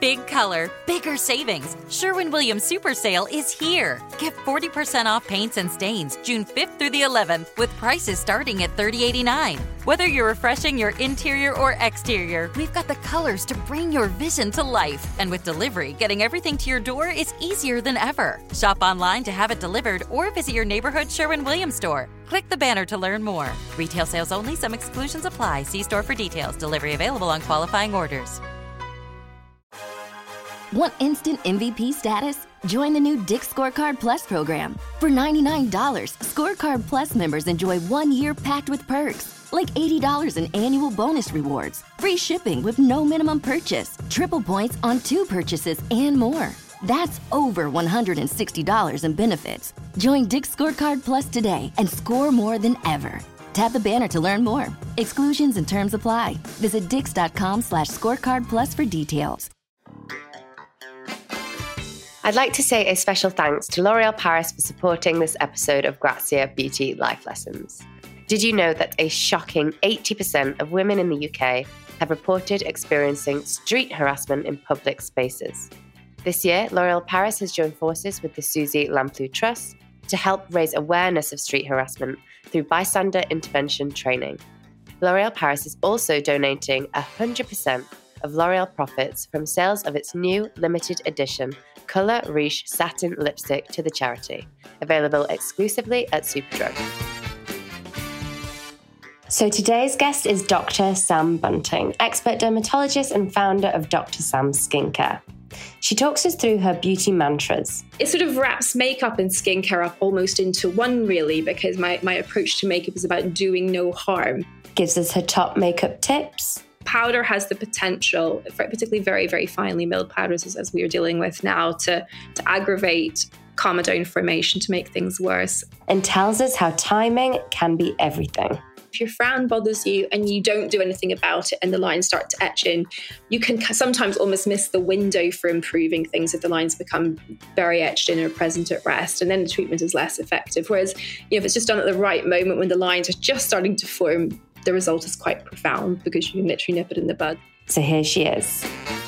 Big color, bigger savings. Sherwin-Williams Super Sale is here. Get 40% off paints and stains June 5th through the 11th with prices starting at $30.89. Whether you're refreshing your interior or exterior, we've got the colors to bring your vision to life. And with delivery, getting everything to your door is easier than ever. Shop online to have it delivered or visit your neighborhood Sherwin-Williams store. Click the banner to learn more. Retail sales only. Some exclusions apply. See store for details. Delivery available on qualifying orders. Want instant MVP status? Join the new Dick's Scorecard Plus program. For $99, Scorecard Plus members enjoy 1 year packed with perks, like $80 in annual bonus rewards, free shipping with no minimum purchase, triple points on 2 purchases, and more. That's over $160 in benefits. Join Dick's Scorecard Plus today and score more than ever. Tap the banner to learn more. Exclusions and terms apply. Visit dix.com/scorecard plus for details. I'd like to say a special thanks to L'Oréal Paris for supporting this episode of Grazia Beauty Life Lessons. Did you know that a shocking 80% of women in the UK have reported experiencing street harassment in public spaces? This year, L'Oréal Paris has joined forces with the Suzy Lamplugh Trust to help raise awareness of street harassment through bystander intervention training. L'Oréal Paris is also donating 100% of L'Oréal profits from sales of its new limited edition Colour Riche Satin Lipstick to the charity, available exclusively at Superdrug. So today's guest is Dr. Sam Bunting, expert dermatologist and founder of Dr. Sam's Skincare. She talks us through her beauty mantras. It sort of wraps makeup and skincare up almost into one, really, because my approach to makeup is about doing no harm. Gives us her top makeup tips. Powder has the potential, particularly very, very finely milled powders, as we are dealing with now, to aggravate comedone formation, to make things worse. And tells us how timing can be everything. If your frown bothers you and you don't do anything about it and the lines start to etch in, you can sometimes almost miss the window for improving things if the lines become very etched in or present at rest, and then the treatment is less effective. Whereas, if it's just done at the right moment when the lines are just starting to form, the result is quite profound because you can literally nip it in the bud. So here she is.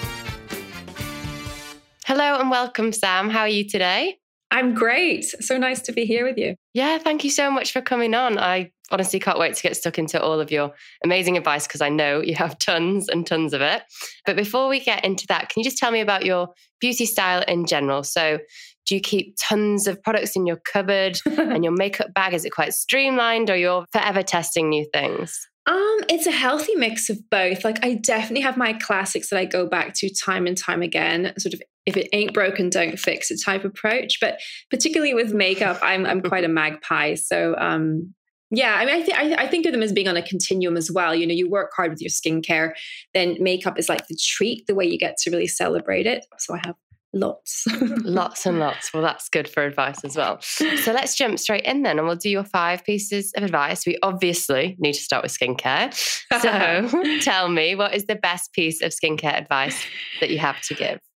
Hello and welcome, Sam. How are you today? I'm great. So nice to be here with you. Yeah, thank you so much for coming on. I honestly can't wait to get stuck into all of your amazing advice because I know you have tons and tons of it. But before we get into that, can you just tell me about your beauty style in general? So do you keep tons of products in your cupboard and your makeup bag? Is it quite streamlined or you're forever testing new things? It's a healthy mix of both. Like, I definitely have my classics that I go back to time and time again, sort of if it ain't broken, don't fix it type approach. But particularly with makeup, I'm quite a magpie. So, yeah, I mean, I think of them as being on a continuum as well. You work hard with your skincare, then makeup is like the treat, the way you get to really celebrate it. So I have lots. Lots and lots. Well, that's good for advice as well. So let's jump straight in then and we'll do your 5 pieces of advice. We obviously need to start with skincare. So tell me, what is the best piece of skincare advice that you have to give?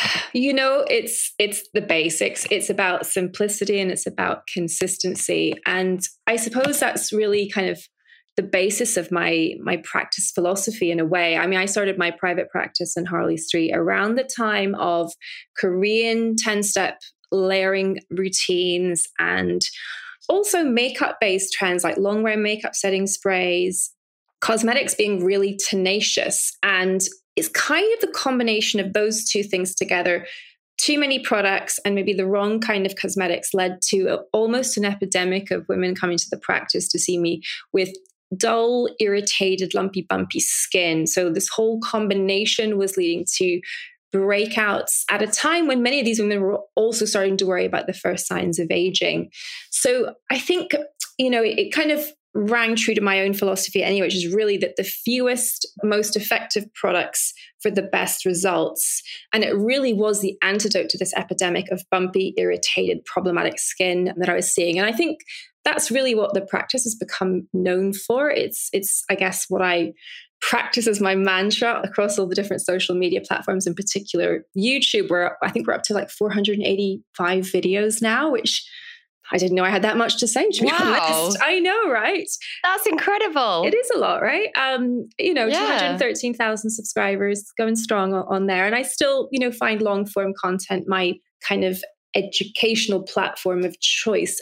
It's the basics. It's about simplicity and it's about consistency. And I suppose that's really kind of the basis of my practice philosophy in a way. I mean, I started my private practice in Harley Street around the time of Korean 10-step layering routines and also makeup-based trends like long-wear makeup setting sprays, cosmetics being really tenacious. And it's kind of the combination of those two things together. Too many products and maybe the wrong kind of cosmetics led to almost an epidemic of women coming to the practice to see me with dull, irritated, lumpy, bumpy skin. So this whole combination was leading to breakouts at a time when many of these women were also starting to worry about the first signs of aging. So I think, it kind of rang true to my own philosophy anyway, which is really that the fewest, most effective products for the best results. And it really was the antidote to this epidemic of bumpy, irritated, problematic skin that I was seeing. And I think that's really what the practice has become known for. It's I guess, what I practice as my mantra across all the different social media platforms, in particular YouTube, where I think we're up to like 485 videos now, which I didn't know I had that much to say, to be honest. I know, right? That's incredible. It is a lot, right? 213,000 subscribers, going strong on there. And I still, find long form content my kind of educational platform of choice.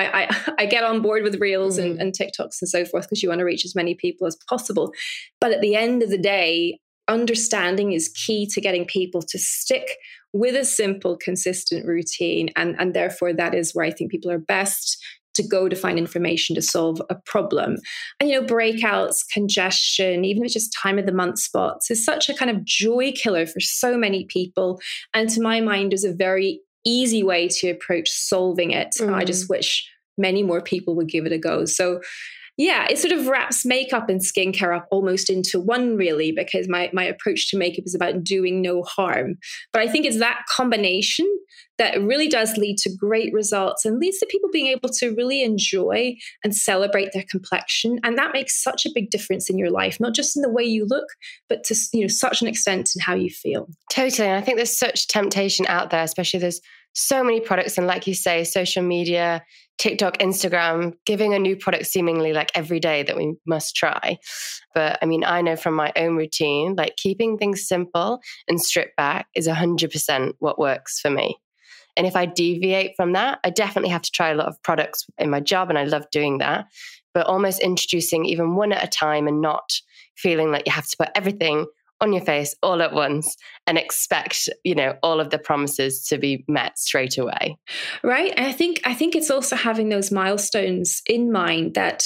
I get on board with Reels and TikToks and so forth because you want to reach as many people as possible. But at the end of the day, understanding is key to getting people to stick with a simple, consistent routine. And therefore, that is where I think people are best to go to find information to solve a problem. And, breakouts, congestion, even if it's just time of the month spots, is such a kind of joy killer for so many people. And to my mind, is a very easy way to approach solving it. I just wish many more people would give it a go. So yeah, it sort of wraps makeup and skincare up almost into one, really, because my approach to makeup is about doing no harm. But I think it's that combination that really does lead to great results and leads to people being able to really enjoy and celebrate their complexion. And that makes such a big difference in your life, not just in the way you look, but to such an extent in how you feel. Totally. And I think there's such temptation out there, especially there's so many products. And like you say, social media, TikTok, Instagram, giving a new product seemingly like every day that we must try. But I mean, I know from my own routine, like keeping things simple and stripped back is 100% what works for me. And if I deviate from that, I definitely have to try a lot of products in my job, and I love doing that. But almost introducing even one at a time and not feeling like you have to put everything on your face all at once and expect, all of the promises to be met straight away. Right. And I think it's also having those milestones in mind that,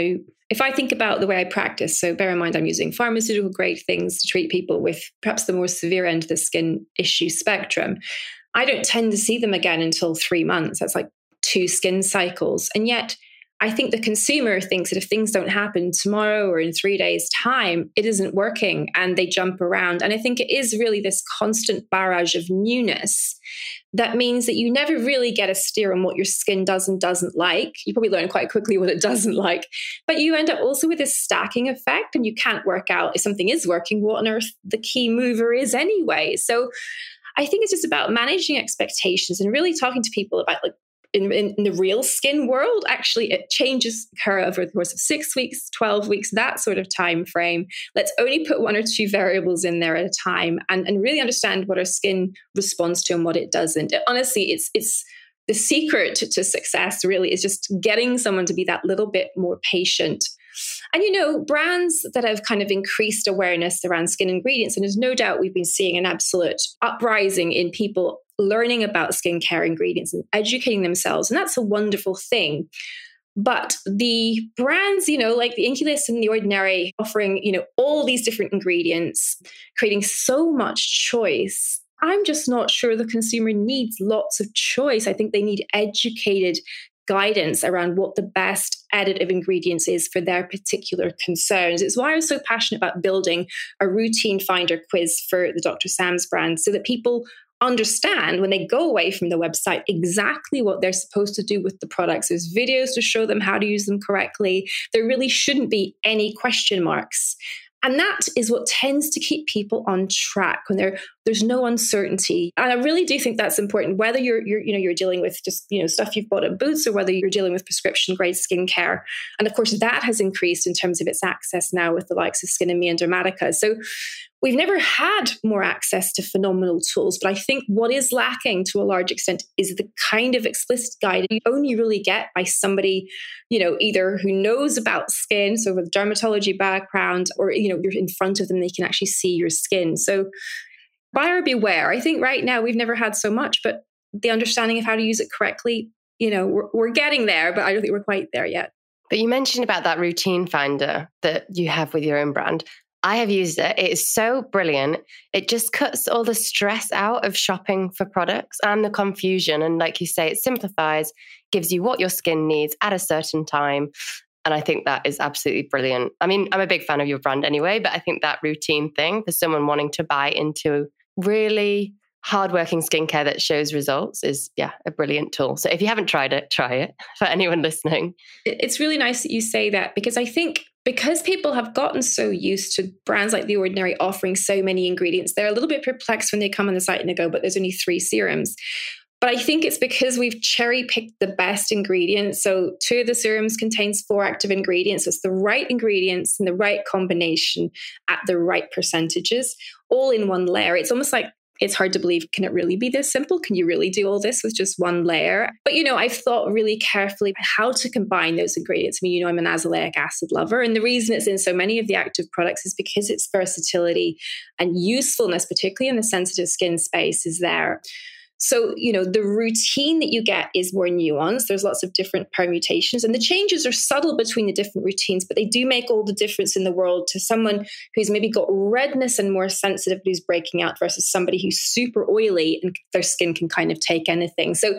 if I think about the way I practice, so bear in mind, I'm using pharmaceutical grade things to treat people with perhaps the more severe end of the skin issue spectrum. I don't tend to see them again until 3 months. That's like 2 skin cycles. And yet I think the consumer thinks that if things don't happen tomorrow or in 3 days' time, it isn't working, and they jump around. And I think it is really this constant barrage of newness that means that you never really get a steer on what your skin does and doesn't like. You probably learn quite quickly what it doesn't like, but you end up also with this stacking effect, and you can't work out if something is working, what on earth the key mover is anyway. So I think it's just about managing expectations and really talking to people about, like, in the real skin world, actually, it changes over the course of 6 weeks, 12 weeks, that sort of time frame. Let's only put 1 or 2 variables in there at a time and really understand what our skin responds to and what it doesn't. Honestly, it's the secret to success really is just getting someone to be that little bit more patient. And, brands that have kind of increased awareness around skin ingredients, and there's no doubt we've been seeing an absolute uprising in people learning about skincare ingredients and educating themselves. And that's a wonderful thing. But the brands, like the INKEY List and The Ordinary, offering, all these different ingredients, creating so much choice, I'm just not sure the consumer needs lots of choice. I think they need educated guidance around what the best additive ingredients is for their particular concerns. It's why I'm so passionate about building a routine finder quiz for the Dr. Sam's brand, so that people understand when they go away from the website exactly what they're supposed to do with the products. There's videos to show them how to use them correctly. There really shouldn't be any question marks. And that is what tends to keep people on track when there's no uncertainty. And I really do think that's important, whether you're dealing with just, stuff you've bought at Boots, or whether you're dealing with prescription grade skincare. And of course, that has increased in terms of its access now with the likes of Skin and Me and Dermatica. So we've never had more access to phenomenal tools, but I think what is lacking to a large extent is the kind of explicit guide you only really get by somebody, either who knows about skin, so with a dermatology background, or, you're in front of them, they can actually see your skin. So buyer beware. I think right now we've never had so much, but the understanding of how to use it correctly, we're getting there, but I don't think we're quite there yet. But you mentioned about that routine finder that you have with your own brand. I have used it. It is so brilliant. It just cuts all the stress out of shopping for products and the confusion. And like you say, it simplifies, gives you what your skin needs at a certain time. And I think that is absolutely brilliant. I mean, I'm a big fan of your brand anyway, but I think that routine thing for someone wanting to buy into really hardworking skincare that shows results is, a brilliant tool. So if you haven't tried it, try it for anyone listening. It's really nice that you say that, because I think because people have gotten so used to brands like The Ordinary offering so many ingredients, they're a little bit perplexed when they come on the site and they go, but there's only 3 serums. But I think it's because we've cherry picked the best ingredients. So 2 of the serums contains 4 active ingredients. So it's the right ingredients in the right combination at the right percentages, all in one layer. It's almost like, it's hard to believe, can it really be this simple? Can you really do all this with just one layer? But, I've thought really carefully about how to combine those ingredients. I mean, I'm an azelaic acid lover. And the reason it's in so many of the active products is because its versatility and usefulness, particularly in the sensitive skin space, is there. So, the routine that you get is more nuanced. There's lots of different permutations, and the changes are subtle between the different routines, but they do make all the difference in the world to someone who's maybe got redness and more sensitive, who's breaking out, versus somebody who's super oily and their skin can kind of take anything. So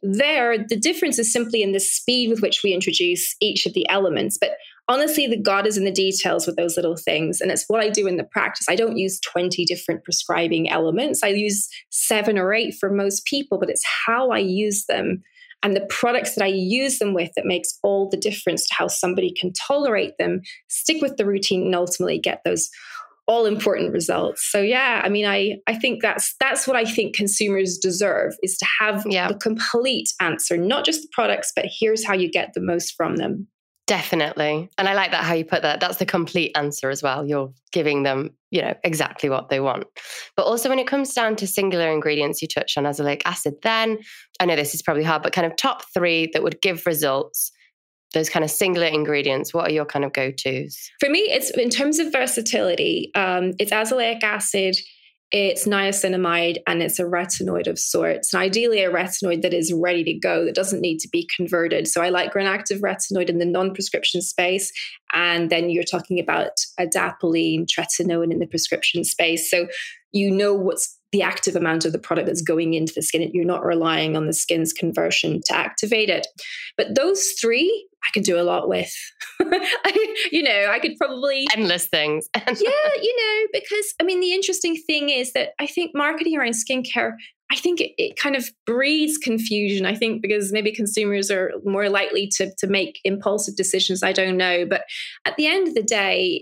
the difference is simply in the speed with which we introduce each of the elements. But honestly, the God is in the details with those little things. And it's what I do in the practice. I don't use 20 different prescribing elements. I use 7 or 8 for most people, but it's how I use them and the products that I use them with that makes all the difference to how somebody can tolerate them, stick with the routine, and ultimately get those all important results. So yeah, I mean, I think that's what I think consumers deserve, is to have the complete answer, not just the products, but here's how you get the most from them. Definitely. And I like that how you put that. That's the complete answer as well. You're giving them, exactly what they want. But also when it comes down to singular ingredients, you touch on azelaic acid then. I know this is probably hard, but kind of top 3 that would give results, those kind of singular ingredients, what are your kind of go-tos? For me, it's in terms of versatility, it's azelaic acid, it's niacinamide, and it's a retinoid of sorts. And ideally a retinoid that is ready to go, that doesn't need to be converted. So I like Granactive retinoid in the non-prescription space. And then you're talking about adapalene, tretinoin in the prescription space. So what's the active amount of the product that's going into the skin. You're not relying on the skin's conversion to activate it. But those 3, I could do a lot with. I could probably... endless things. Because, the interesting thing is that I think marketing around skincare, I think it kind of breeds confusion. I think because maybe consumers are more likely to make impulsive decisions. I don't know. But at the end of the day,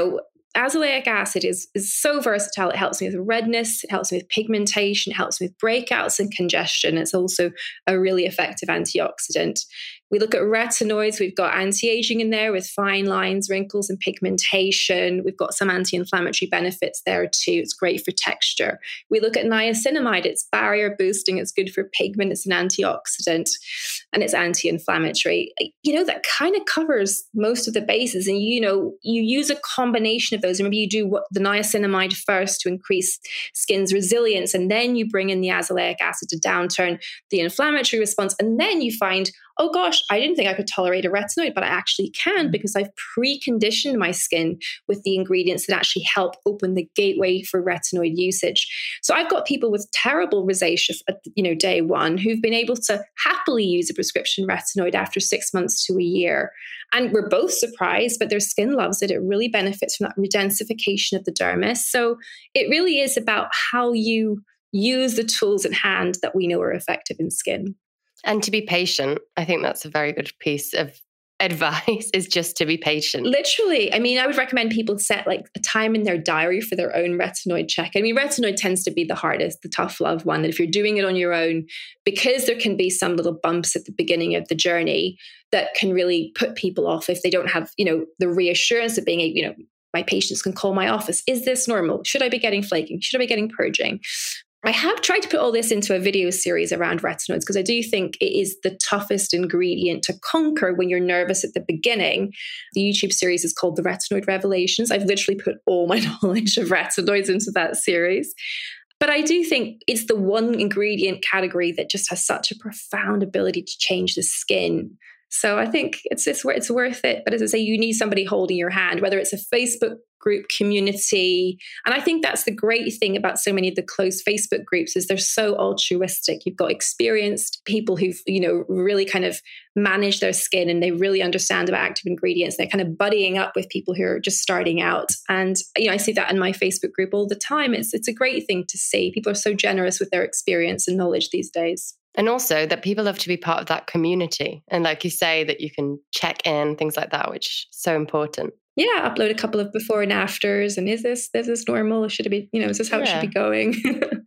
azelaic acid is so versatile. It helps me with redness. It helps me with pigmentation. It helps me with breakouts and congestion. It's also a really effective antioxidant. We look at retinoids. We've got anti-aging in there with fine lines, wrinkles, and pigmentation. We've got some anti-inflammatory benefits there too. It's great for texture. We look at niacinamide. It's barrier boosting. It's good for pigment. It's an antioxidant, and it's anti-inflammatory. That kind of covers most of the bases. And, you use a combination of those. Maybe you do the niacinamide first to increase skin's resilience, and then you bring in the azelaic acid to downturn the inflammatory response. And then you find, oh gosh, I didn't think I could tolerate a retinoid, but I actually can, because I've preconditioned my skin with the ingredients that actually help open the gateway for retinoid usage. So I've got people with terrible rosacea at day 1 who've been able to happily use a prescription retinoid after 6 months to a year. And we're both surprised, but their skin loves it. It really benefits from that redensification of the dermis. So it really is about how you use the tools at hand that we know are effective in skin. And to be patient. I think that's a very good piece of advice, is just to be patient. Literally. I would recommend people set like a time in their diary for their own retinoid check. Retinoid tends to be the hardest, the tough love one. And if you're doing it on your own, because there can be some little bumps at the beginning of the journey that can really put people off if they don't have, the reassurance of being, my patients can call my office. Is this normal? Should I be getting flaking? Should I be getting purging? I have tried to put all this into a video series around retinoids because I do think it is the toughest ingredient to conquer when you're nervous at the beginning. The YouTube series is called The Retinoid Revelations. I've literally put all my knowledge of retinoids into that series. But I do think it's the one ingredient category that just has such a profound ability to change the skin. So I think it's worth it. But as I say, you need somebody holding your hand, whether it's a Facebook group community. And I think that's the great thing about so many of the closed Facebook groups is they're so altruistic. You've got experienced people who've, really kind of managed their skin and they really understand about active ingredients. They're kind of buddying up with people who are just starting out. And, I see that in my Facebook group all the time. It's a great thing to see. People are so generous with their experience and knowledge these days. And also that people love to be part of that community. And like you say, that you can check in, things like that, which is so important. Yeah, upload a couple of before and afters. And is this normal? Should it be, is this how it should be going?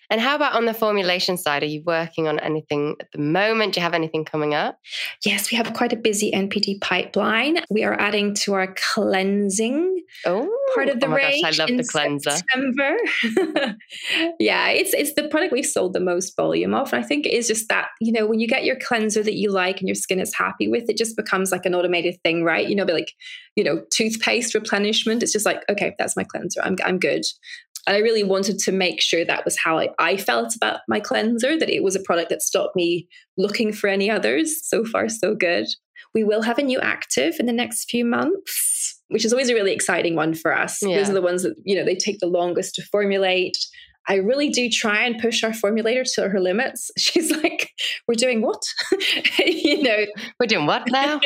And how about on the formulation side? Are you working on anything at the moment? Do you have anything coming up? Yes, we have quite a busy NPD pipeline. We are adding to our cleansing part of the range. Gosh, I love the cleanser. September. Yeah, it's the product we've sold the most volume of. And I think it is just that, when you get your cleanser that you like and your skin is happy with, it just becomes like an automated thing, right? Toothpaste replenishment. It's just like, okay, that's my cleanser. I'm good. And I really wanted to make sure that was how I felt about my cleanser, that it was a product that stopped me looking for any others. So far, so good. We will have a new active in the next few months, which is always a really exciting one for us. Yeah. Those are the ones that, they take the longest to formulate. I really do try and push our formulator to her limits. She's like, we're doing what? We're doing what now?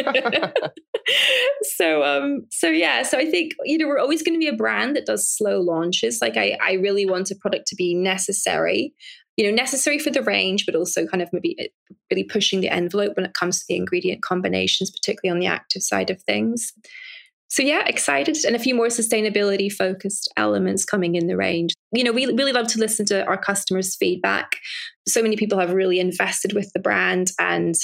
So I think, we're always going to be a brand that does slow launches. Like I really want a product to be necessary for the range, but also kind of maybe really pushing the envelope when it comes to the ingredient combinations, particularly on the active side of things. So yeah, excited, and a few more sustainability focused elements coming in the range. We really love to listen to our customers' feedback. So many people have really invested with the brand and,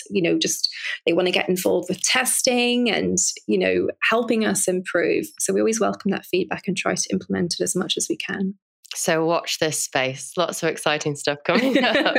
they want to get involved with testing and, helping us improve. So we always welcome that feedback and try to implement it as much as we can. So watch this space. Lots of exciting stuff coming up.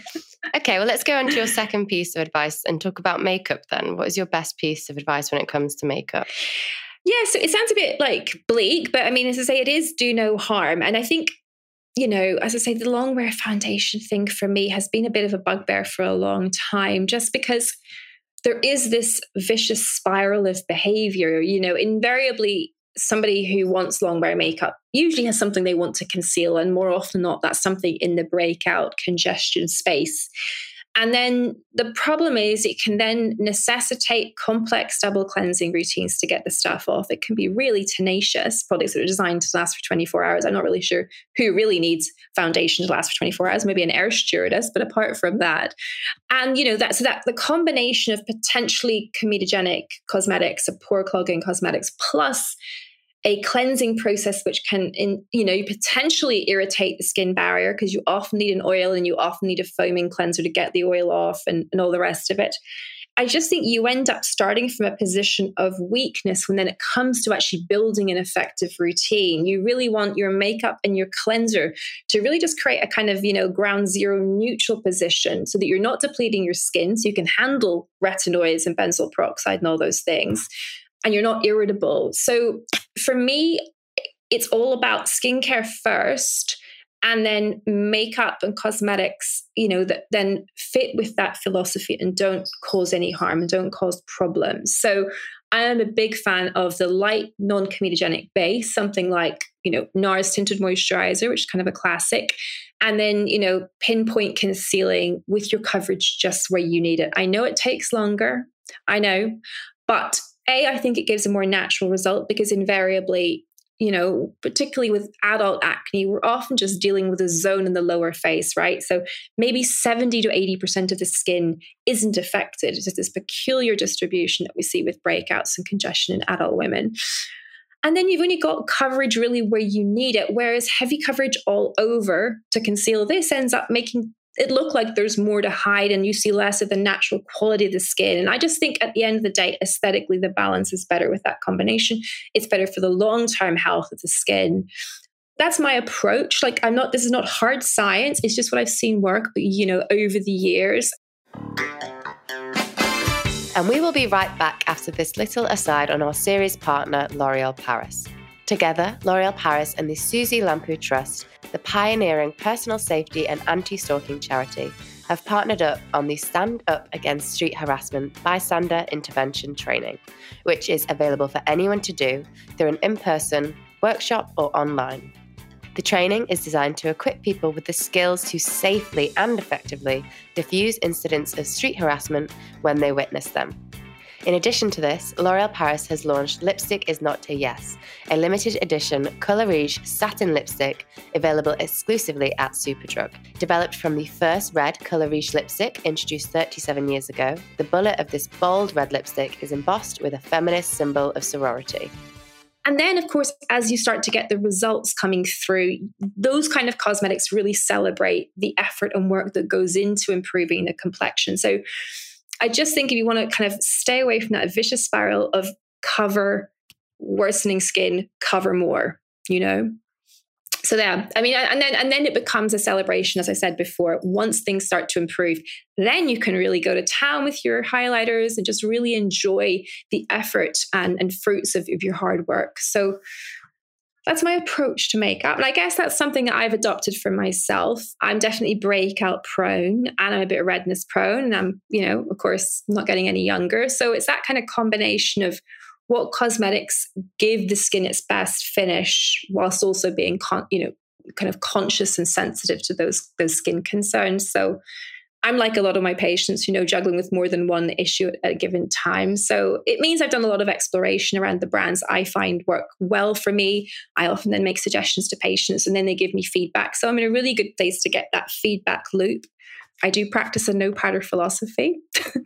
Okay, well, let's go on to your second piece of advice and talk about makeup then. What is your best piece of advice when it comes to makeup? Yeah, so it sounds a bit like bleak, but as I say, it is do no harm. And I think, as I say, the long wear foundation thing for me has been a bit of a bugbear for a long time, just because there is this vicious spiral of behavior. Invariably, somebody who wants long wear makeup usually has something they want to conceal. And more often than not, that's something in the breakout congestion space. And then the problem is it can then necessitate complex double cleansing routines to get the stuff off. It can be really tenacious. Products that are designed to last for 24 hours. I'm not really sure who really needs foundation to last for 24 hours. Maybe an air stewardess, but apart from that. And, that the combination of potentially comedogenic cosmetics, a pore clogging cosmetics, plus a cleansing process which can, potentially irritate the skin barrier because you often need an oil and you often need a foaming cleanser to get the oil off and all the rest of it. I just think you end up starting from a position of weakness when then it comes to actually building an effective routine. You really want your makeup and your cleanser to really just create a kind of, ground zero neutral position so that you're not depleting your skin so you can handle retinoids and benzoyl peroxide and all those things. And you're not irritable. So for me, it's all about skincare first and then makeup and cosmetics, that then fit with that philosophy and don't cause any harm and don't cause problems. So I am a big fan of the light, non-comedogenic base, something like, NARS Tinted Moisturizer, which is kind of a classic. And then, pinpoint concealing with your coverage just where you need it. I know it takes longer. I know, but I think it gives a more natural result because invariably, particularly with adult acne, we're often just dealing with a zone in the lower face, right? So maybe 70 to 80% of the skin isn't affected. It's just this peculiar distribution that we see with breakouts and congestion in adult women. And then you've only got coverage really where you need it, whereas heavy coverage all over to conceal this ends up making it look like there's more to hide and you see less of the natural quality of the skin. And I just think at the end of the day, aesthetically, the balance is better with that combination. It's better for the long-term health of the skin. That's my approach. This is not hard science. It's just what I've seen work, over the years. And we will be right back after this little aside on our series partner, L'Oréal Paris. Together, L'Oréal Paris and the Suzy Lampu Trust, the pioneering personal safety and anti-stalking charity, have partnered up on the Stand Up Against Street Harassment Bystander Intervention training, which is available for anyone to do through an in-person workshop or online. The training is designed to equip people with the skills to safely and effectively diffuse incidents of street harassment when they witness them. In addition to this, L'Oréal Paris has launched Lipstick Is Not a Yes, a limited edition Colour Rouge satin lipstick available exclusively at Superdrug. Developed from the first red Colour Rouge lipstick introduced 37 years ago, the bullet of this bold red lipstick is embossed with a feminist symbol of sorority. And then, of course, as you start to get the results coming through, those kind of cosmetics really celebrate the effort and work that goes into improving the complexion. So I just think if you want to kind of stay away from that vicious spiral of cover, worsening skin, cover more, you know? So yeah, I mean, and then it becomes a celebration, as I said before. Once things start to improve, then you can really go to town with your highlighters and just really enjoy the effort and fruits of your hard work. So that's my approach to makeup. And I guess that's something that I've adopted for myself. I'm definitely breakout prone and I'm a bit redness prone. And I'm, you know, of course, not getting any younger. So it's that kind of combination of what cosmetics give the skin its best finish, whilst also being, kind of conscious and sensitive to those skin concerns. So I'm like a lot of my patients, you know, juggling with more than one issue at a given time. So it means I've done a lot of exploration around the brands I find work well for me. I often then make suggestions to patients and then they give me feedback. So I'm in a really good place to get that feedback loop. I do practice a no powder philosophy.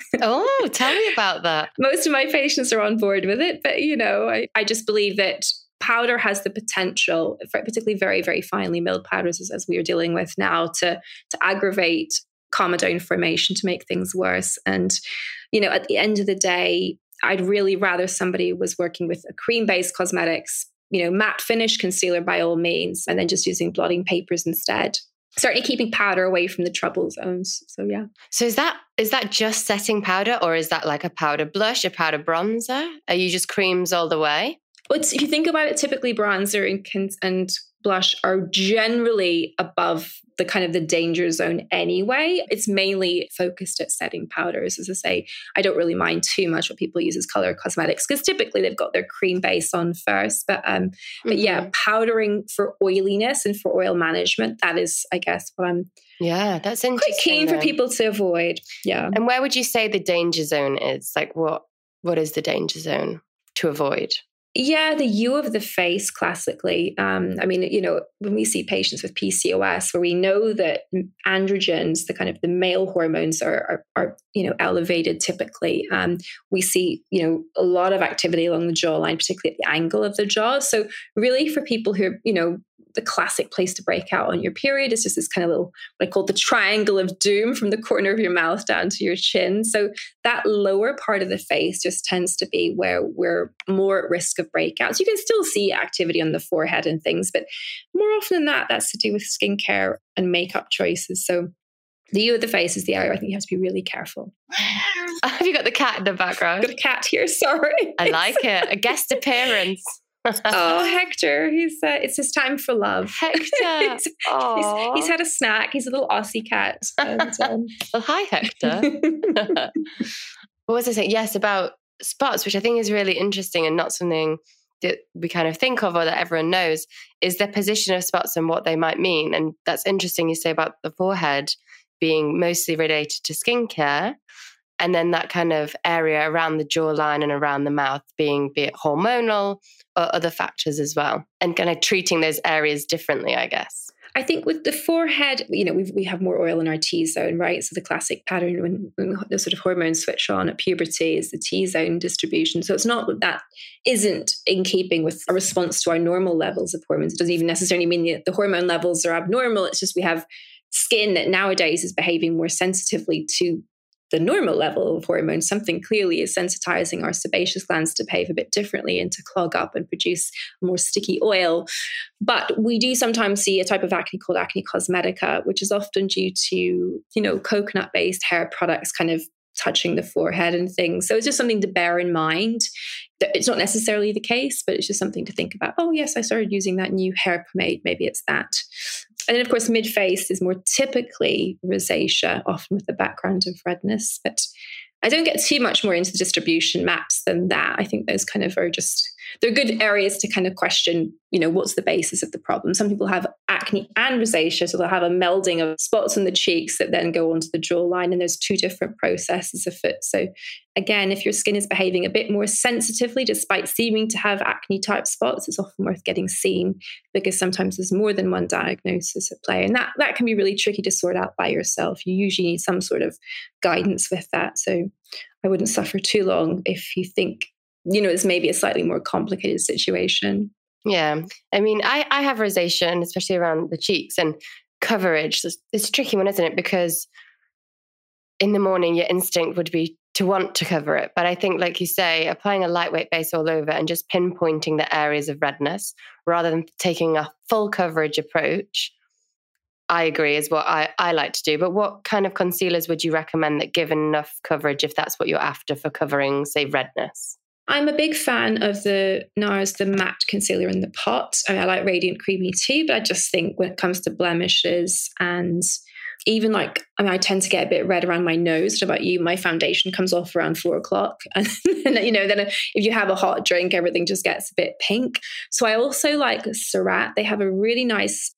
Oh, tell me about that. Most of my patients are on board with it, but, you know, I just believe that powder has the potential, particularly very, very finely milled powders, as we are dealing with now, to aggravate comedone formation, to make things worse. And, you know, at the end of the day, I'd really rather somebody was working with a cream-based cosmetics, you know, matte finish concealer by all means, and then just using blotting papers instead. Certainly keeping powder away from the trouble zones. So yeah. So is that just setting powder, or is that like a powder blush, a powder bronzer? Are you just creams all the way? Well, if you think about it, typically bronzer and blush are generally above the kind of the danger zone anyway. It's mainly focused at setting powders. As I say, I don't really mind too much what people use as color cosmetics because typically they've got their cream base on first. But yeah, powdering for oiliness and for oil management, that is, I guess, what I'm that's interesting. Quite keen for people to avoid. Yeah. And where would you say the danger zone is? Like what is the danger zone to avoid? Yeah, the hue of the face classically. I mean, you know, when we see patients with PCOS, where we know that androgens, the kind of the male hormones are you know, elevated typically, we see, you know, a lot of activity along the jawline, particularly at the angle of the jaw. So really for people who, you know, the classic place to break out on your period is just this kind of little, what I call the triangle of doom from the corner of your mouth down to your chin. So that lower part of the face just tends to be where we're more at risk of breakouts. You can still see activity on the forehead and things, but more often than that, that's to do with skincare and makeup choices. So the hue of the face is the area I think you have to be really careful. Have you got the cat in the background? Got a cat here, sorry. I like it. A guest appearance. Oh, Hector, it's his time for love. Hector. he's had a snack. He's a little Aussie cat. And, well, hi, Hector. What was I saying? Yes, about spots, which I think is really interesting and not something that we kind of think of or that everyone knows, is the position of spots and what they might mean. And that's interesting you say about the forehead being mostly related to skincare. And then that kind of area around the jawline and around the mouth being, be it hormonal or other factors as well. And kind of treating those areas differently, I guess. I think with the forehead, you know, we have more oil in our T-zone, right? So the classic pattern when the sort of hormones switch on at puberty is the T-zone distribution. So it's not that isn't in keeping with a response to our normal levels of hormones. It doesn't even necessarily mean that the hormone levels are abnormal. It's just we have skin that nowadays is behaving more sensitively to the normal level of hormones. Something clearly is sensitizing our sebaceous glands to behave a bit differently and to clog up and produce more sticky oil. But we do sometimes see a type of acne called acne cosmetica, which is often due to, you know, coconut-based hair products kind of touching the forehead and things. So it's just something to bear in mind. It's not necessarily the case, but it's just something to think about. Oh, yes, I started using that new hair pomade. Maybe it's that. And then, of course, mid-face is more typically rosacea, often with a background of redness. But I don't get too much more into the distribution maps than that. I think those kind of are just, they're good areas to kind of question, you know, what's the basis of the problem. Some people have acne and rosacea, so they'll have a melding of spots on the cheeks that then go onto the jawline, and there's two different processes afoot. So again, if your skin is behaving a bit more sensitively, despite seeming to have acne-type spots, it's often worth getting seen because sometimes there's more than one diagnosis at play. And that can be really tricky to sort out by yourself. You usually need some sort of guidance with that. So I wouldn't suffer too long if you think it's maybe a slightly more complicated situation. Yeah. I mean, I have rosacea, especially around the cheeks, and coverage. It's a tricky one, isn't it? Because in the morning, your instinct would be to want to cover it. But I think, like you say, applying a lightweight base all over and just pinpointing the areas of redness rather than taking a full coverage approach, I agree, is what I like to do. But what kind of concealers would you recommend that give enough coverage if that's what you're after for covering, say, redness? I'm a big fan of the NARS, the matte concealer in the pot. I mean, I like Radiant Creamy too, but I just think when it comes to blemishes and even I tend to get a bit red around my nose. What about you? My foundation comes off around 4:00. And then if you have a hot drink, everything just gets a bit pink. So I also like Surratt. They have a really nice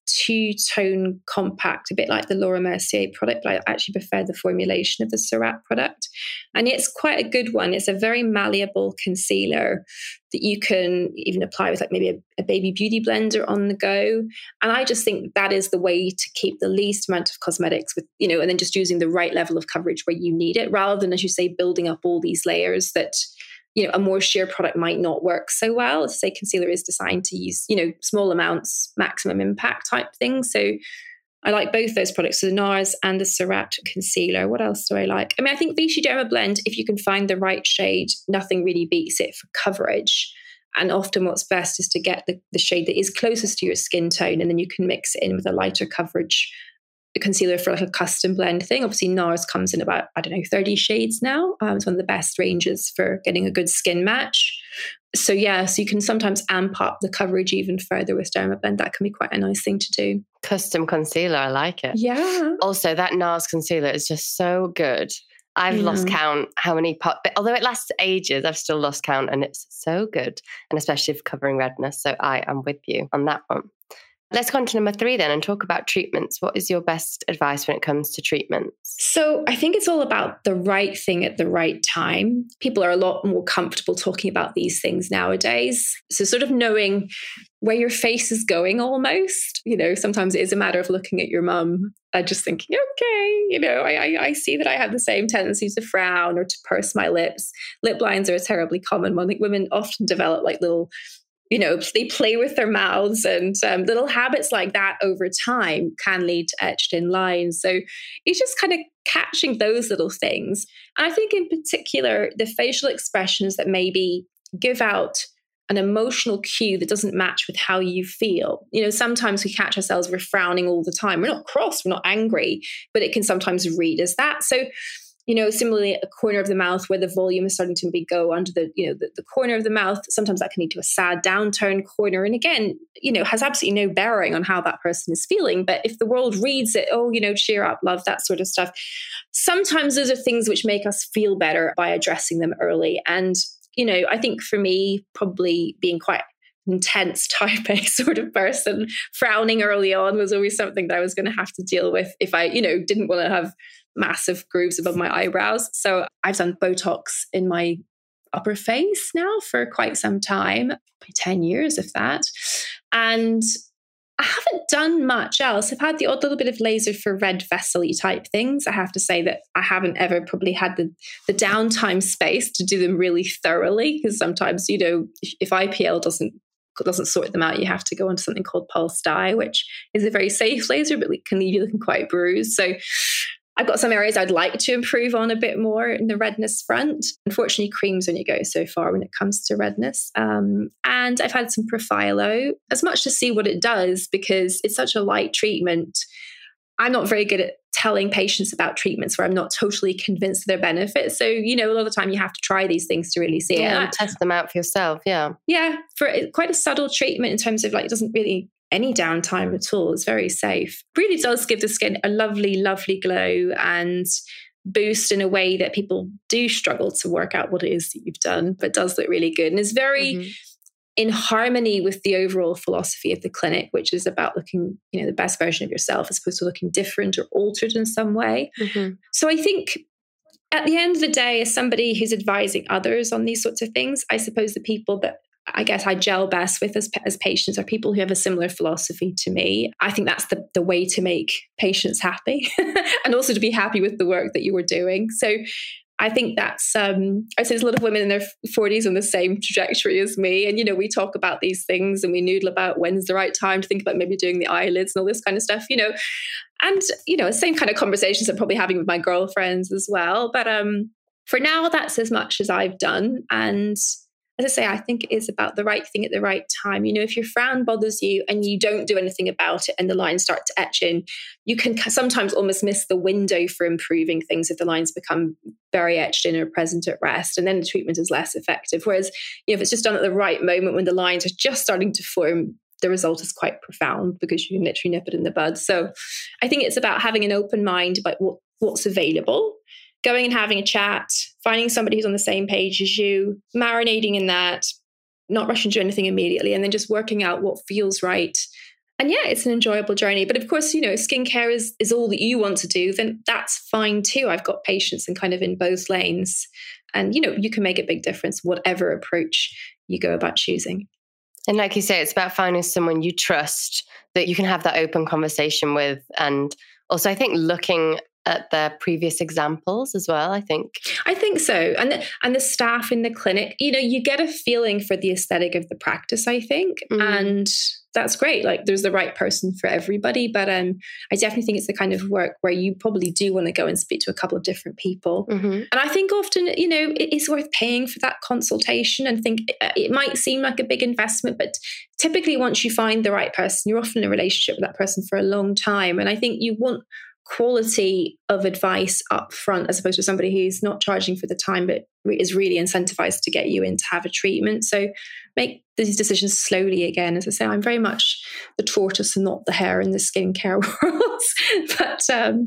2-tone compact, a bit like the Laura Mercier product, but I actually prefer the formulation of the Surratt product. And it's quite a good one. It's a very malleable concealer that you can even apply with maybe a baby beauty blender on the go. And I just think that is the way to keep the least amount of cosmetics with, and then just using the right level of coverage where you need it, rather than, as you say, building up all these layers that, a more sheer product might not work so well. As I say, concealer is designed to use, small amounts, maximum impact type thing. So I like both those products, so the NARS and the Surratt concealer. What else do I like? I mean, I think Vichy Derma Blend, if you can find the right shade, nothing really beats it for coverage. And often what's best is to get the shade that is closest to your skin tone, and then you can mix it in with a lighter coverage concealer for a custom blend thing. Obviously, NARS comes in about, 30 shades now. It's one of the best ranges for getting a good skin match. So you can sometimes amp up the coverage even further with Dermablend. That can be quite a nice thing to do. Custom concealer, I like it. Yeah. Also, that NARS concealer is just so good. I've lost count how many but although it lasts ages, I've still lost count, and it's so good, and especially for covering redness. So I am with you on that one. Let's go on to number 3 then and talk about treatments. What is your best advice when it comes to treatments? So I think it's all about the right thing at the right time. People are a lot more comfortable talking about these things nowadays. So sort of knowing where your face is going almost. Sometimes it is a matter of looking at your mum and just thinking, okay, I see that I have the same tendency to frown or to purse my lips. Lip lines are a terribly common one. I think women often develop little they play with their mouths, and little habits like that over time can lead to etched in lines. So it's just kind of catching those little things. And I think in particular, the facial expressions that maybe give out an emotional cue that doesn't match with how you feel. Sometimes we catch ourselves, we're frowning all the time. We're not cross, we're not angry, but it can sometimes read as that. So similarly, at the corner of the mouth where the volume is starting to go under the corner of the mouth, sometimes that can lead to a sad downturn corner. And again, has absolutely no bearing on how that person is feeling. But if the world reads it, cheer up, love, that sort of stuff. Sometimes those are things which make us feel better by addressing them early. And, I think for me, probably being quite intense type A sort of person, frowning early on was always something that I was going to have to deal with if I, didn't want to have massive grooves above my eyebrows. So I've done Botox in my upper face now for quite some time, probably 10 years of that. And I haven't done much else. I've had the odd little bit of laser for red vessel-y type things. I have to say that I haven't ever probably had the downtime space to do them really thoroughly, because sometimes, if IPL doesn't sort them out, you have to go on to something called pulse dye, which is a very safe laser, but it can leave you looking quite bruised. So I've got some areas I'd like to improve on a bit more in the redness front. Unfortunately, creams only go so far when it comes to redness. And I've had some Profilo, as much to see what it does, because it's such a light treatment. I'm not very good at telling patients about treatments where I'm not totally convinced of their benefits. So, a lot of the time you have to try these things to really see it. And test them out for yourself. Yeah. Yeah. For quite a subtle treatment in terms of it doesn't really any downtime at all. It's very safe. Really does give the skin a lovely, lovely glow and boost in a way that people do struggle to work out what it is that you've done, but does look really good. And is very in harmony with the overall philosophy of the clinic, which is about looking, the best version of yourself as opposed to looking different or altered in some way. So I think at the end of the day, as somebody who's advising others on these sorts of things, I suppose the people that I guess I gel best with as patients are people who have a similar philosophy to me. I think that's the way to make patients happy and also to be happy with the work that you were doing. So I think that's, I say there's a lot of women in their 40s on the same trajectory as me. And, we talk about these things and we noodle about when's the right time to think about maybe doing the eyelids and all this kind of stuff, And, same kind of conversations I'm probably having with my girlfriends as well. But for now, that's as much as I've done. And as I say, I think it is about the right thing at the right time. If your frown bothers you and you don't do anything about it and the lines start to etch in, you can sometimes almost miss the window for improving things if the lines become very etched in or present at rest. And then the treatment is less effective. Whereas, if it's just done at the right moment when the lines are just starting to form, the result is quite profound because you can literally nip it in the bud. So I think it's about having an open mind about what's available, going and having a chat, finding somebody who's on the same page as you, marinating in that, not rushing to anything immediately, and then just working out what feels right. And yeah, it's an enjoyable journey. But of course, skincare is all that you want to do, then that's fine too. I've got patients and kind of in both lanes. And, you can make a big difference, whatever approach you go about choosing. And like you say, it's about finding someone you trust that you can have that open conversation with. And also, I think looking at their previous examples as well, I think so. And the staff in the clinic, you get a feeling for the aesthetic of the practice, I think. And that's great. Like there's the right person for everybody. But I definitely think it's the kind of work where you probably do want to go and speak to a couple of different people. And I think often, it is worth paying for that consultation, and think it might seem like a big investment, but typically once you find the right person, you're often in a relationship with that person for a long time. And I think you want quality of advice up front, as opposed to somebody who's not charging for the time but is really incentivized to get you in to have a treatment. So make these decisions slowly. Again, as I say, I'm very much the tortoise and not the hare in the skincare world. But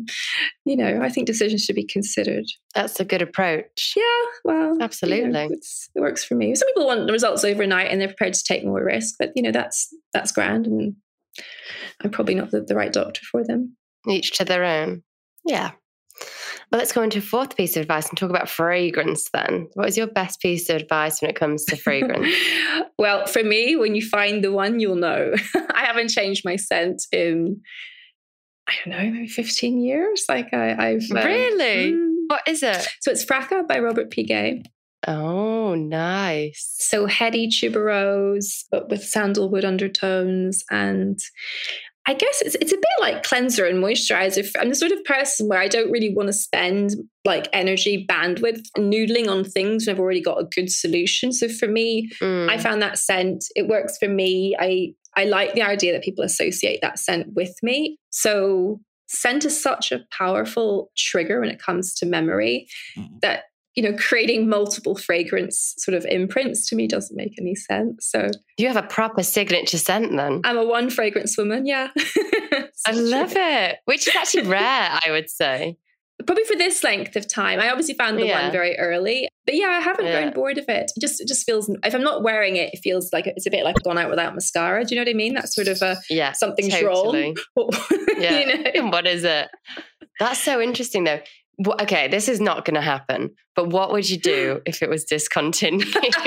I think decisions should be considered. That's a good approach. Yeah, well, absolutely, it works for me. Some people want the results overnight and they're prepared to take more risk, but that's grand, and I'm probably not the right doctor for them. Each to their own. Yeah. Well, let's go into a fourth piece of advice and talk about fragrance then. What is your best piece of advice when it comes to fragrance? Well, for me, when you find the one, you'll know. I haven't changed my scent in, I don't know, maybe 15 years. Like I've... Really? What is it? So it's Fracas by Robert Piguet. Oh, nice. So heady tuberose, but with sandalwood undertones. And I guess it's a bit like cleanser and moisturizer. I'm the sort of person where I don't really want to spend like energy bandwidth noodling on things when I've already got a good solution. So for me, I found that scent, it works for me. I like the idea that people associate that scent with me. So scent is such a powerful trigger when it comes to memory that, creating multiple fragrance sort of imprints to me doesn't make any sense. So you have a proper signature scent then? I'm a one fragrance woman, yeah. I love it, which is actually rare, I would say. Probably for this length of time. I obviously found the one very early. But yeah, I haven't grown bored of it. It just feels, if I'm not wearing it, it feels like it's a bit like gone out without mascara. Do you know what I mean? That's sort of something's totally wrong. And what is it? That's so interesting though. Okay, this is not going to happen, but what would you do if it was discontinued?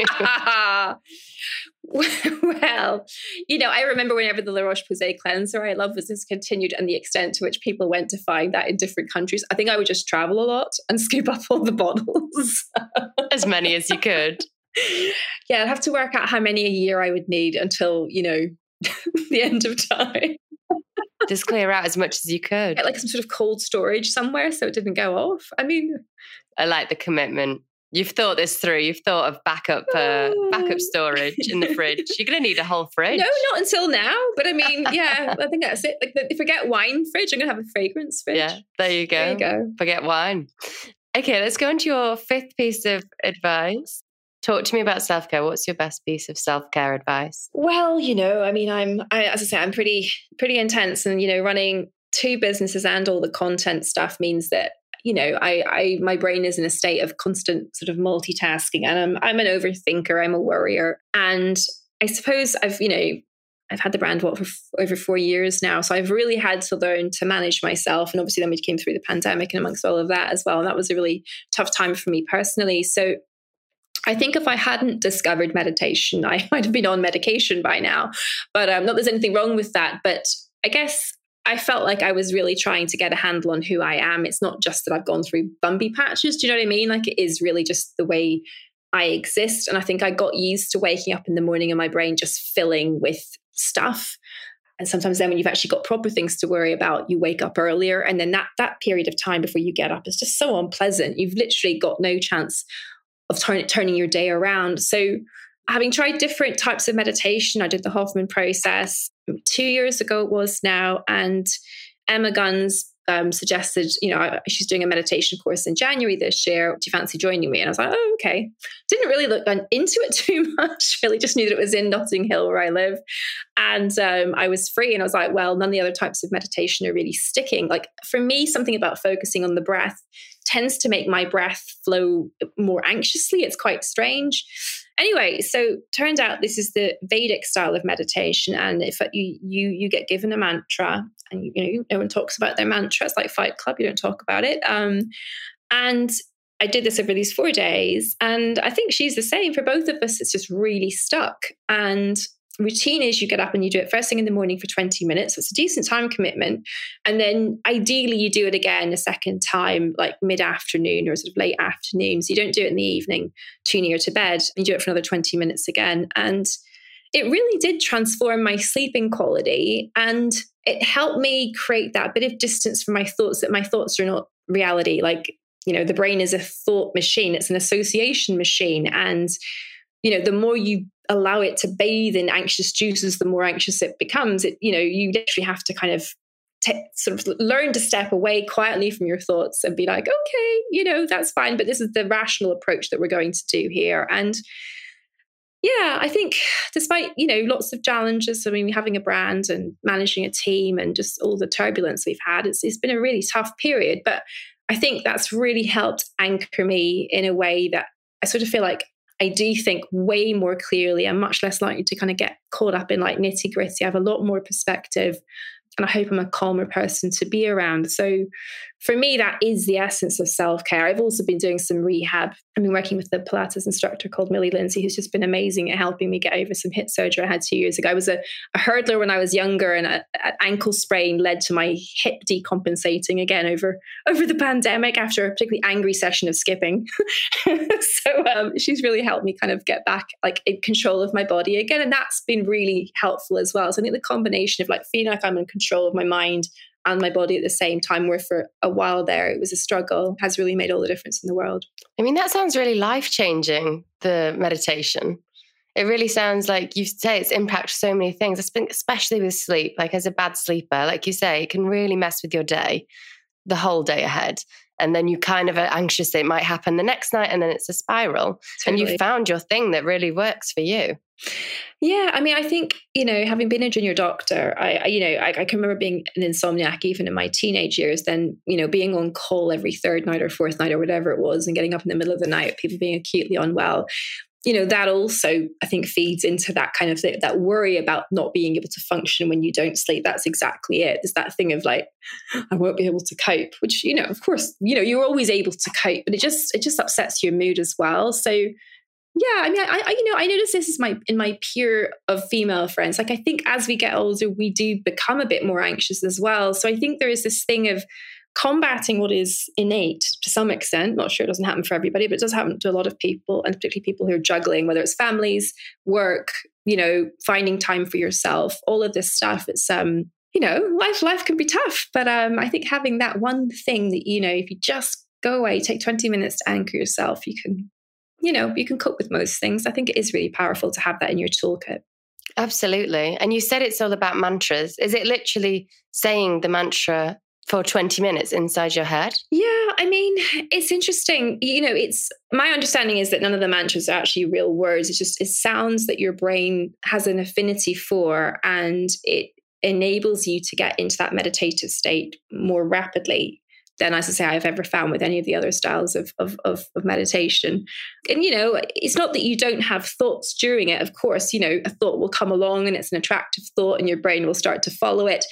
Well, I remember whenever the La Roche-Posay cleanser I love was discontinued, and the extent to which people went to find that in different countries. I think I would just travel a lot and scoop up all the bottles. As many as you could. Yeah, I'd have to work out how many a year I would need until, the end of time. Just clear out as much as you could. Get like some sort of cold storage somewhere so it didn't go off. I mean, I like the commitment. You've thought this through. You've thought of backup storage in the fridge. You're going to need a whole fridge. No, not until now. But I mean, yeah, I think that's it. Like, forget wine fridge, I'm going to have a fragrance fridge. Yeah, there you go. There you go. Forget wine. Okay, let's go into your fifth piece of advice. Talk to me about self-care. What's your best piece of self-care advice? Well, I mean, as I say, I'm pretty intense, and, running two businesses and all the content stuff means that, my brain is in a state of constant sort of multitasking, and I'm an overthinker. I'm a worrier. And I suppose I've had the brand for over 4 years now. So I've really had to learn to manage myself. And obviously then we came through the pandemic and amongst all of that as well. And that was a really tough time for me personally. So I think if I hadn't discovered meditation, I might have been on medication by now. But not that there's anything wrong with that. But I guess I felt like I was really trying to get a handle on who I am. It's not just that I've gone through bumpy patches. Do you know what I mean? Like, it is really just the way I exist. And I think I got used to waking up in the morning and my brain just filling with stuff. And sometimes then when you've actually got proper things to worry about, you wake up earlier. And then that period of time before you get up is just so unpleasant. You've literally got no chance of turning your day around. So having tried different types of meditation, I did the Hoffman process 2 years ago it was now. And Emma Guns suggested, she's doing a meditation course in January this year. Do you fancy joining me? And I was like, oh, okay. Didn't really look into it too much, really just knew that it was in Notting Hill where I live. And I was free and I was like, well, none of the other types of meditation are really sticking. Like for me, something about focusing on the breath tends to make my breath flow more anxiously. It's quite strange. Anyway, so turns out this is the Vedic style of meditation. And if you get given a mantra and, no one talks about their mantra, it's like Fight Club, you don't talk about it. And I did this over these 4 days. And I think she's the same for both of us. It's just really stuck. And routine is you get up and you do it first thing in the morning for 20 minutes. So it's a decent time commitment. And then ideally you do it again a second time, like mid-afternoon or sort of late afternoon. So you don't do it in the evening too near to bed. You do it for another 20 minutes again. And it really did transform my sleeping quality. And it helped me create that bit of distance from my thoughts, that my thoughts are not reality. Like, the brain is a thought machine. It's an association machine. And the more you allow it to bathe in anxious juices, the more anxious it becomes. You literally have to kind of sort of learn to step away quietly from your thoughts and be like, okay, that's fine. But this is the rational approach that we're going to do here. And yeah, I think despite, lots of challenges, having a brand and managing a team and just all the turbulence we've had, it's been a really tough period. But I think that's really helped anchor me in a way that I sort of feel like I do think way more clearly. I'm much less likely to kind of get caught up in like nitty gritty. I have a lot more perspective and I hope I'm a calmer person to be around. So for me, that is the essence of self-care. I've also been doing some rehab. I've been working with the Pilates instructor called Millie Lindsay, who's just been amazing at helping me get over some hip surgery I had 2 years ago. I was a hurdler when I was younger, and an ankle sprain led to my hip decompensating again over the pandemic after a particularly angry session of skipping. So she's really helped me kind of get back like in control of my body again. And that's been really helpful as well. So I think the combination of like feeling like I'm in control of my mind and my body at the same time, where for a while there it was a struggle, has really made all the difference in the world. I mean, that sounds really life-changing, the meditation. It really sounds like, you say, it's impacted so many things, especially with sleep. Like as a bad sleeper, like you say, it can really mess with your day, the whole day ahead. And then you kind of are anxious that it might happen the next night, and then it's a spiral. Totally. And you found your thing that really works for you. Yeah, I mean, I think, having been a junior doctor, I can remember being an insomniac even in my teenage years, then, being on call every third night or fourth night or whatever it was, and getting up in the middle of the night, people being acutely unwell. That also, I think, feeds into that kind of thing, that worry about not being able to function when you don't sleep. That's exactly it. There's that thing of like, I won't be able to cope, which, of course, you're always able to cope, but it just upsets your mood as well. So yeah, I mean, I notice this in my peer of female friends. Like, I think as we get older, we do become a bit more anxious as well. So I think there is this thing of combating what is innate to some extent. Not sure it doesn't happen for everybody, but it does happen to a lot of people, and particularly people who are juggling, whether it's families, work, finding time for yourself, all of this stuff. It's, life can be tough, but I think having that one thing that, if you just go away, take 20 minutes to anchor yourself, you can cope with most things. I think it is really powerful to have that in your toolkit. Absolutely. And you said it's all about mantras. Is it literally saying the mantra for 20 minutes inside your head? Yeah, I mean, it's interesting. It's my understanding is that none of the mantras are actually real words. It sounds that your brain has an affinity for, and it enables you to get into that meditative state more rapidly than, as I say, I've ever found with any of the other styles of meditation. And, it's not that you don't have thoughts during it. Of course, a thought will come along and it's an attractive thought and your brain will start to follow it.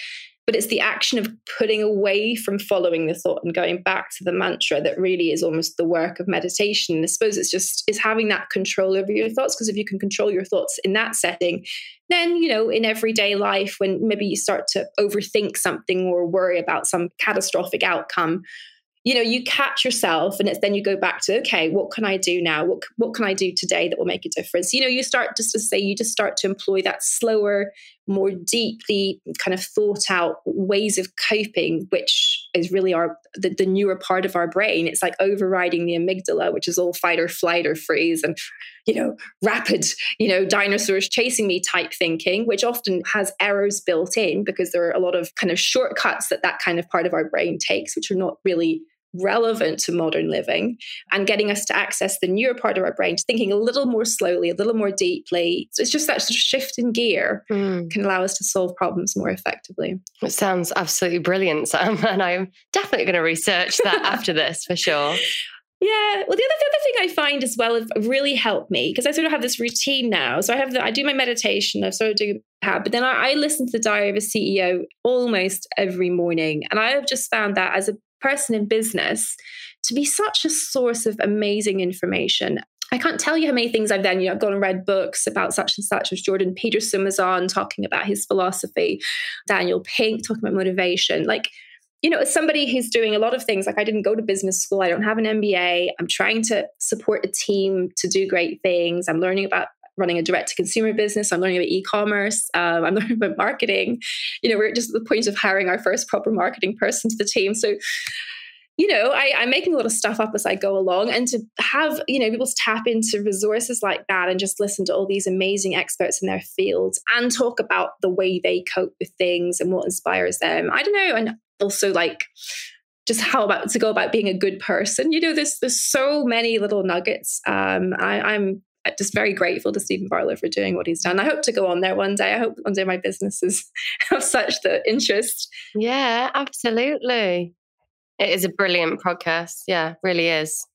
But it's the action of putting away from following the thought and going back to the mantra that really is almost the work of meditation. And I suppose it's having that control over your thoughts, because if you can control your thoughts in that setting, then, in everyday life, when maybe you start to overthink something or worry about some catastrophic outcome, you catch yourself, and then you go back to, okay, what can I do now? What can I do today that will make a difference? You start to employ that slower, more deeply kind of thought out ways of coping, which is really the newer part of our brain. It's like overriding the amygdala, which is all fight or flight or freeze and, rapid, dinosaurs chasing me type thinking, which often has errors built in because there are a lot of kind of shortcuts that kind of part of our brain takes, which are not really relevant to modern living, and getting us to access the newer part of our brain, thinking a little more slowly, a little more deeply. So it's just that sort of shift in gear can allow us to solve problems more effectively. It sounds absolutely brilliant, Sam, and I'm definitely going to research that after this for sure. Yeah. Well, the other thing I find as well really helped me, because I sort of have this routine now. So I do my meditation. I've started doing that, but then I listen to the Diary of a CEO almost every morning, and I have just found that as a person in business to be such a source of amazing information. I can't tell you how many things I've done. I've gone and read books about such and such, as Jordan Peterson was on talking about his philosophy, Daniel Pink talking about motivation. As somebody who's doing a lot of things, I didn't go to business school, I don't have an MBA, I'm trying to support a team to do great things. I'm learning about running a direct-to-consumer business. I'm learning about e-commerce. I'm learning about marketing. We're just at the point of hiring our first proper marketing person to the team. So, I'm making a lot of stuff up as I go along, and to have, people tap into resources like that and just listen to all these amazing experts in their fields and talk about the way they cope with things and what inspires them. I don't know. And also just how about to go about being a good person. There's so many little nuggets. I'm just very grateful to Stephen Barlow for doing what he's done. I hope to go on there one day. I hope one day my businesses have such the interest. Yeah, absolutely. It is a brilliant podcast. Yeah, really is.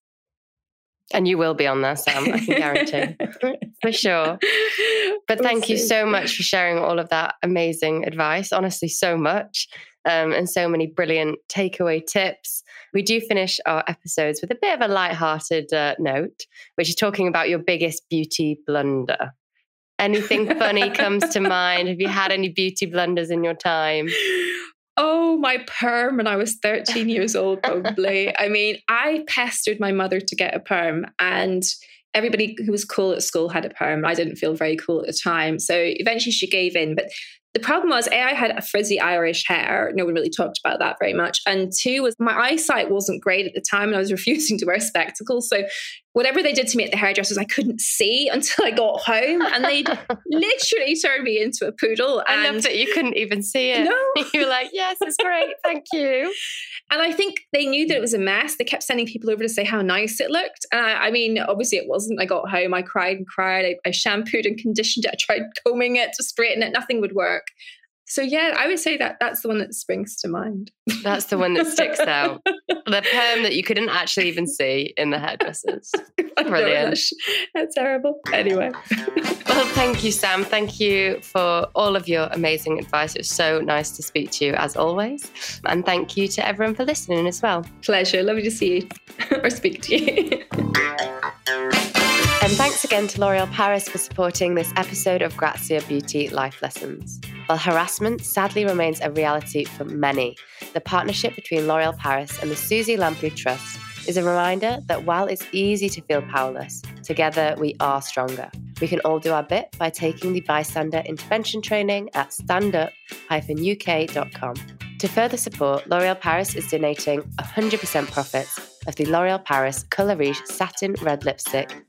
And you will be on there, Sam, I can guarantee. For sure. But thank you so much for sharing all of that amazing advice. Honestly, so much. And so many brilliant takeaway tips. We do finish our episodes with a bit of a lighthearted note, which is talking about your biggest beauty blunder. Anything funny comes to mind? Have you had any beauty blunders in your time? Oh, my perm when I was 13 years old, probably. I pestered my mother to get a perm, and everybody who was cool at school had a perm. I didn't feel very cool at the time. So eventually she gave in. But the problem was, I had a frizzy Irish hair. No one really talked about that very much. And two was my eyesight wasn't great at the time, and I was refusing to wear spectacles. So whatever they did to me at the hairdressers, I couldn't see until I got home. And they literally turned me into a poodle. I loved it. You couldn't even see it. No. You were like, yes, it's great. Thank you. And I think they knew that it was a mess. They kept sending people over to say how nice it looked. And obviously it wasn't. I got home, I cried and cried. I shampooed and conditioned it. I tried combing it to straighten it. Nothing would work. So yeah, I would say that's the one that springs to mind. That's the one that sticks out. The perm that you couldn't actually even see in the hairdressers. Brilliant. That's terrible. Anyway. Well, thank you, Sam. Thank you for all of your amazing advice. It was so nice to speak to you as always. And thank you to everyone for listening as well. Pleasure. Lovely to see you or speak to you. And thanks again to L'Oréal Paris for supporting this episode of Grazia Beauty Life Lessons. While harassment sadly remains a reality for many, the partnership between L'Oréal Paris and the Suzy Lamplugh Trust is a reminder that while it's easy to feel powerless, together we are stronger. We can all do our bit by taking the bystander intervention training at standup-uk.com. To further support, L'Oréal Paris is donating 100% profits of the L'Oréal Paris Color Riche Satin Red Lipstick